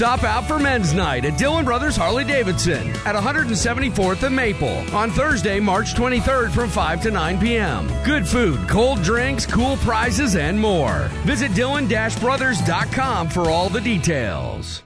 Stop out for men's night at Dillon Brothers Harley-Davidson at 174th and Maple on Thursday, March 23rd from 5 to 9 p.m. Good food, cold drinks, cool prizes, and more. Visit Dillon-Brothers.com for all the details.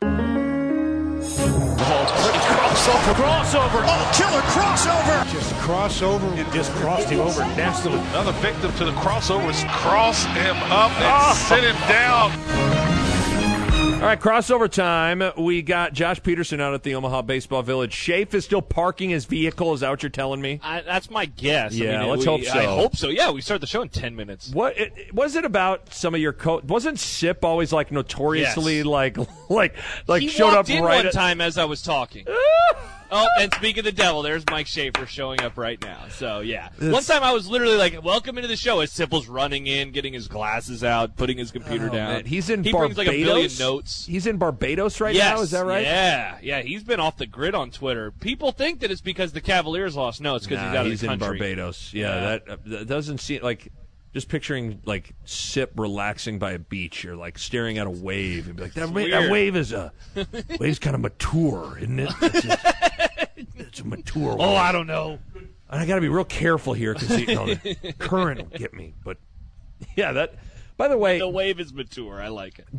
Crossover. Oh, killer crossover. Just crossover. It just crossed him over nastily. Another victim to the crossovers. Cross him up and sit him down. All right, crossover time. We got Josh Peterson out at the Omaha Baseball Village. Shafe is still parking his vehicle. Is that what you're telling me? That's my guess. Yeah, let's hope so. I hope so. Yeah, we start the show in 10 minutes. What was it about some of your wasn't Sip always like notoriously like he showed up walked in right one at time as I was talking. Oh, and speaking of the devil, there's Mike Schaefer showing up right now. So, yeah. One time I was literally like, welcome into the show, as Sipple's running in, getting his glasses out, putting his computer down. Man. He's in Barbados. Barbados. Brings like a billion notes. He's in Barbados right now, is that right? Yeah. He's been off the grid on Twitter. People think that it's because the Cavaliers lost. No, it's because he's out of the country. He's in Barbados. Yeah, that doesn't seem like... Just picturing, like, Sip relaxing by a beach or, like, staring at a wave and be like, that wave is wave's kind of mature, isn't it? It's a mature wave. Oh, I don't know. And I got to be real careful here because the current will get me. But, yeah, that, by the way. The wave is mature. I like it.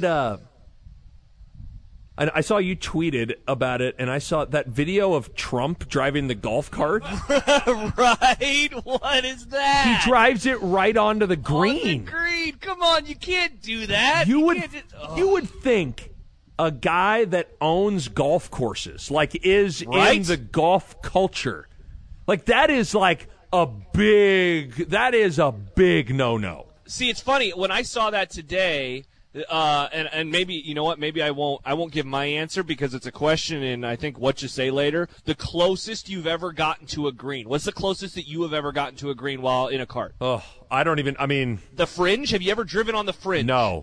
I saw you tweeted about it, and I saw that video of Trump driving the golf cart. Right? What is that? He drives it right onto the green. On the green. Come on, you can't do that. You would think a guy that owns golf courses, like is in the golf culture, like that is a big no-no. See, it's funny. When I saw that today... and maybe, you know what, maybe I won't give my answer because it's a question and I think what you say later. The closest you've ever gotten to a green. What's the closest that you have ever gotten to a green while in a cart? Oh, the Fringe? Have you ever driven on the Fringe? No,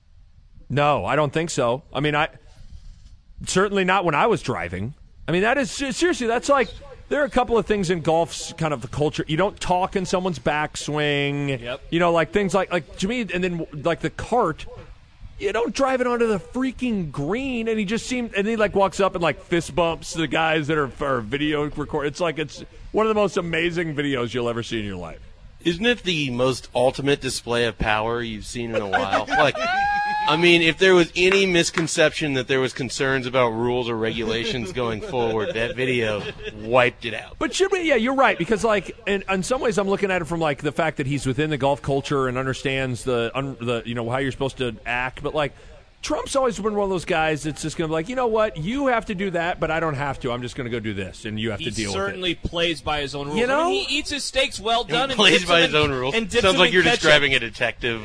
I don't think so. I mean, certainly not when I was driving. I mean, that is, seriously, that's like, there are a couple of things in golf's kind of the culture. You don't talk in someone's backswing. Yep. You know, like things like to me, and then like the cart, you don't drive it onto the freaking green. And he like walks up and like fist bumps the guys that are video record. It's like it's one of the most amazing videos you'll ever see in your life. Isn't it the most ultimate display of power you've seen in a while? Like, I mean, if there was any misconception that there was concerns about rules or regulations going forward, that video wiped it out. But you're right, because like in some ways I'm looking at it from like the fact that he's within the golf culture and understands the how you're supposed to act, but like Trump's always been one of those guys that's just going to be like, you know what, you have to do that, but I don't have to. I'm just going to go do this, and you have to deal with it. He certainly plays by his own rules. You know? I mean, he eats his steaks well done. He plays by his own rules. Sounds like you're describing a detective.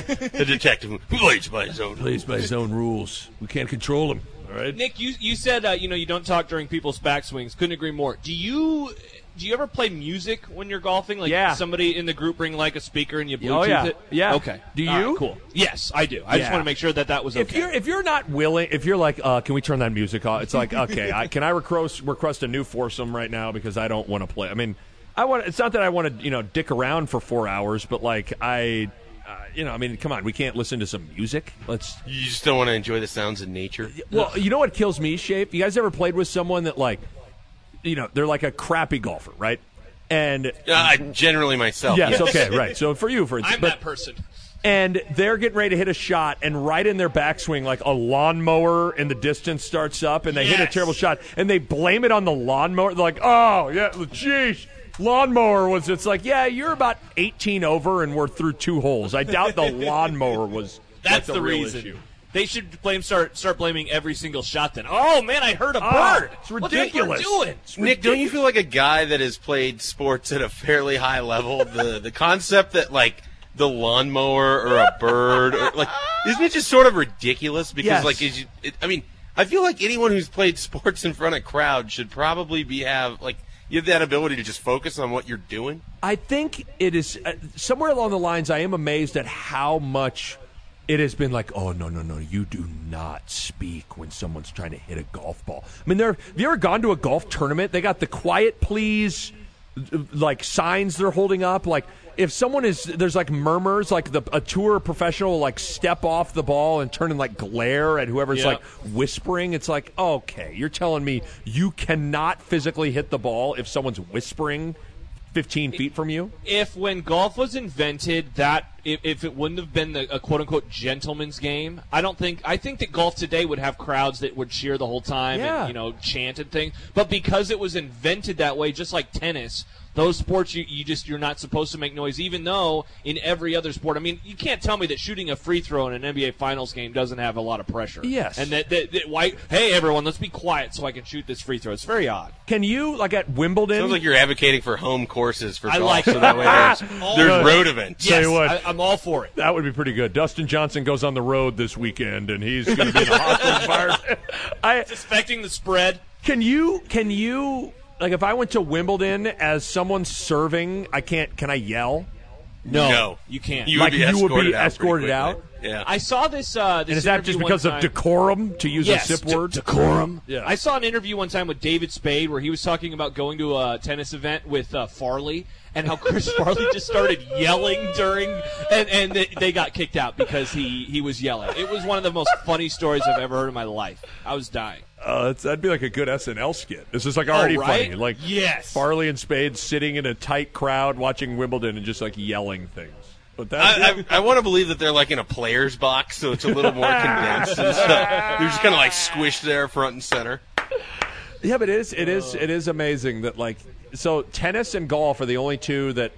A detective who plays by his own rules. Plays by his own rules. We can't control him. All right? Nick, you said you don't talk during people's backswings. Couldn't agree more. Do you ever play music when you're golfing? Like somebody in the group bring like a speaker and you Bluetooth it? Yeah. Okay. Do you? Cool. Yes, I do. I just want to make sure that was okay. If you're not willing, if you're like, can we turn that music off? It's like, okay, can I request a new foursome right now because I don't want to play. I mean, it's not that I want to dick around for 4 hours, but like I mean, come on, we can't listen to some music. You just don't want to enjoy the sounds of nature. Well, you know what kills me, Shape? You guys ever played with someone that like, they're like a crappy golfer, right? And generally myself. Yes, okay, right. So for you, for instance, I'm that person. And they're getting ready to hit a shot, and right in their backswing, like a lawnmower in the distance starts up, and they hit a terrible shot, and they blame it on the lawnmower. They're like, oh, yeah, geez, lawnmower was. It's like, yeah, you're about 18 over, and we're through 2 holes. I doubt the lawnmower was. That's like the real reason. Issue. They should start blaming every single shot then. Oh, man, I heard a bird. It's ridiculous. What's doing? Nick, don't you feel like a guy that has played sports at a fairly high level? The concept that, like, the lawnmower or a bird, or like, isn't it just sort of ridiculous? Because, I feel like anyone who's played sports in front of crowds should probably you have that ability to just focus on what you're doing. I think it is somewhere along the lines. I am amazed at how much it has been like, oh, no, you do not speak when someone's trying to hit a golf ball. I mean, have you ever gone to a golf tournament? They got the quiet please, like signs they're holding up. Like if someone there's like murmurs, like a tour professional will like step off the ball and turn and like glare at whoever's like whispering. It's like, okay, you're telling me you cannot physically hit the ball if someone's whispering 15 feet from you? If when golf was invented, if it wouldn't have been a quote-unquote gentleman's game, I think that golf today would have crowds that would cheer the whole time and, chant and things. But because it was invented that way, just like tennis, those sports you're not supposed to make noise, even though in every other sport, I mean, you can't tell me that shooting a free throw in an NBA Finals game doesn't have a lot of pressure. Yes. And hey everyone, let's be quiet so I can shoot this free throw. It's very odd. Can you, like at Wimbledon? Sounds like you're advocating for home courses for golf, like so that way there's road events. Yes, Tell you what, I'm all for it. That would be pretty good. Dustin Johnson goes on the road this weekend, and he's going to be in a hostile environment. Suspecting the spread. Can you, like if I went to Wimbledon as someone serving, can I yell? No, you can't. You would be escorted out? Yeah. I saw this. And is that just because of decorum, to use a SIP word? Decorum. Yeah. I saw an interview one time with David Spade where he was talking about going to a tennis event with Farley and how Chris Farley just started yelling during, and they got kicked out because he was yelling. It was one of the most funny stories I've ever heard in my life. I was dying. That'd be like a good SNL skit. This is like already funny. Like yes. Farley and Spade sitting in a tight crowd watching Wimbledon and just like yelling things. But I want to believe that they're like in a player's box, so it's a little more condensed and stuff. They're just kind of like squished there front and center. Yeah, but it is amazing that like so tennis and golf are the only two that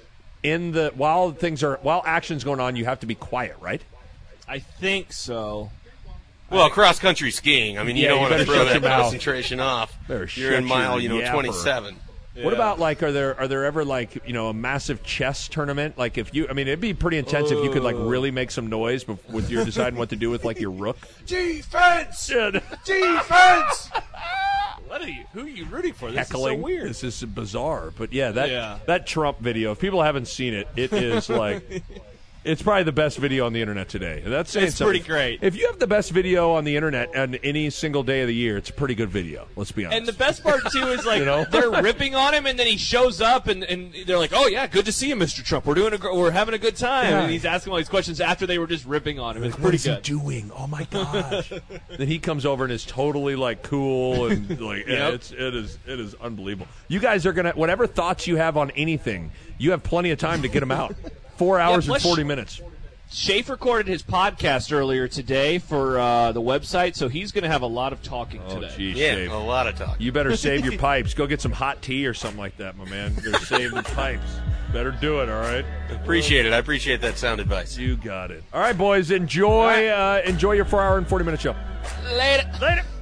while action's going on, you have to be quiet, right? I think so. Well, cross-country skiing. I mean, you don't want to throw that concentration off. You're in mile, 27. Yeah. What about like are there ever like a massive chess tournament? Like it'd be pretty intense if you could like really make some noise with you're deciding what to do with like your rook. Defense. Defense. Who are you rooting for? This Heckling. Is so weird. This is bizarre. But that Trump video. If people haven't seen it, it is like. It's probably the best video on the internet today. That's saying it's something. Pretty great. If you have the best video on the internet on any single day of the year, it's a pretty good video. Let's be honest. And the best part too is like they're ripping on him, and then he shows up, and they're like, "Oh yeah, good to see you, Mr. Trump. We're having a good time." Yeah. And he's asking all these questions after they were just ripping on him. It's pretty good. What is he doing? Oh my gosh! Then he comes over and is totally like cool and like it is unbelievable. You guys are gonna whatever thoughts you have on anything, you have plenty of time to get them out. 4 hours and 40 minutes. Shafe recorded his podcast earlier today for the website, so he's going to have a lot of talking today. Geez, yeah, Shafe. a lot of talking. You better save your pipes. Go get some hot tea or something like that, my man. You better save the pipes. Better do it, all right? Appreciate it. I appreciate that sound advice. You got it. All right, boys, enjoy your 4 hour and 40 minute show. Later.